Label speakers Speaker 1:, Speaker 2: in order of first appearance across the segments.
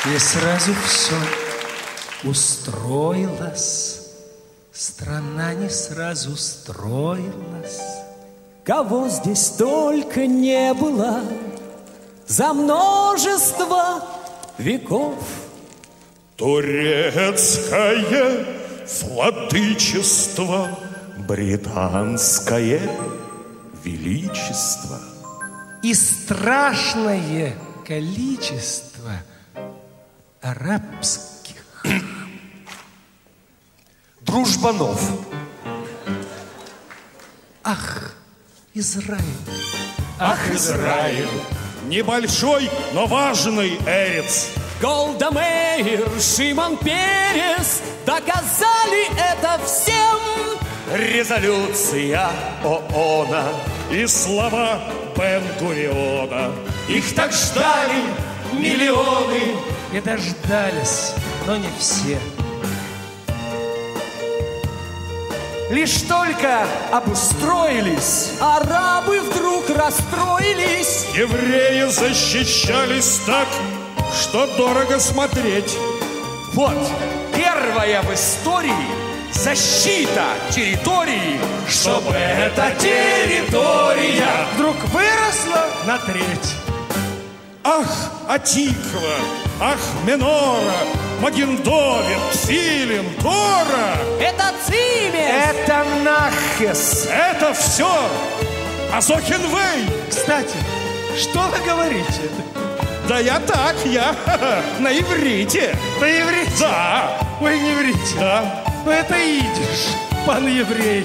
Speaker 1: И сразу все устроилось. Страна не сразу строилась.
Speaker 2: Кого здесь только не было за множество веков.
Speaker 3: Турецкое владычество, британское величество
Speaker 1: и страшное количество арабских
Speaker 4: дружбанов.
Speaker 1: Ах, Израиль!
Speaker 3: Ах, Израиль! Небольшой, но важный эрец.
Speaker 2: Голда Меир, Шимон Перес доказали это всем.
Speaker 3: Резолюция ООНа и слова Бен-Гуриона. Их так ждали миллионы.
Speaker 1: И дождались, но не все.
Speaker 4: Лишь только обустроились,
Speaker 2: арабы вдруг расстроились.
Speaker 3: Евреи защищались так, что дорого смотреть.
Speaker 4: Вот, первая в истории защита территории,
Speaker 3: чтобы эта территория
Speaker 1: вдруг выросла на треть.
Speaker 3: Ах, Атиква, ах, Менора, Магендовер, Тфилин, Тора.
Speaker 2: Это Цимес.
Speaker 4: это Нахес.
Speaker 3: Это все Азохенвей.
Speaker 1: Кстати, что вы говорите?
Speaker 3: Да я так, я на иврите.
Speaker 1: На иврите?
Speaker 3: Да.
Speaker 1: Ой, не врите.
Speaker 3: Да.
Speaker 1: Ну это идиш, пан еврей.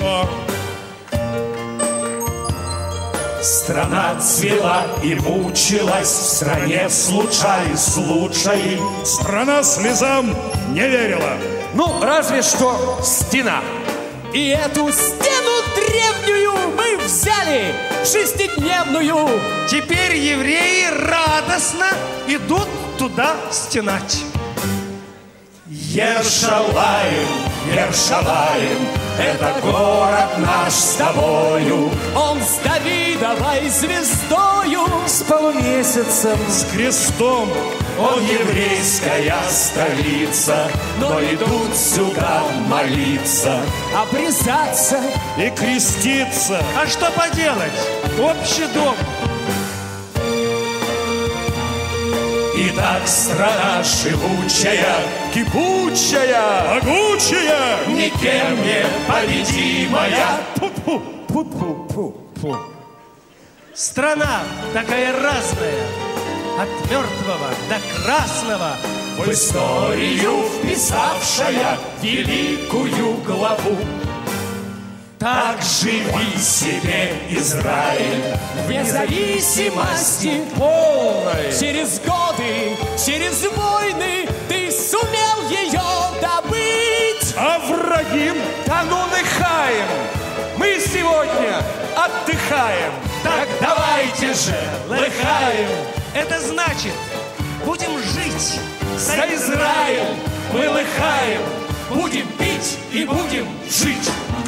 Speaker 3: Страна цвела и мучилась, в стране случались случаи. Страна слезам не верила.
Speaker 4: Ну, разве что стена.
Speaker 2: И эту стену древнюю мы взяли, шестидневную.
Speaker 1: Теперь евреи радостно идут туда стенать.
Speaker 3: Ершалаим, Ершалаим, это город наш с тобою.
Speaker 2: Он с Давидовой звездою,
Speaker 4: С полумесяцем,
Speaker 3: С крестом, он еврейская столица, но идут сюда молиться,
Speaker 2: обрезаться.
Speaker 3: и креститься.
Speaker 1: А что поделать? Общий дом.
Speaker 3: Итак, страна живучая, кипучая, могучая, никем не победимая.
Speaker 4: фу-фу-фу-фу.
Speaker 1: Страна такая разная, от мертвого до красного,
Speaker 3: В историю вписавшая великую главу. Так живи себе, Израиль,
Speaker 2: В независимости
Speaker 4: Полной.
Speaker 2: через годы, через войны ты сумел ее добыть.
Speaker 3: а враги
Speaker 4: Да ну нахаем. Мы сегодня отдыхаем.
Speaker 1: Так давайте же, лыхаем. Это значит, будем жить
Speaker 3: за Израиль мы лыхаем, будем пить и будем жить.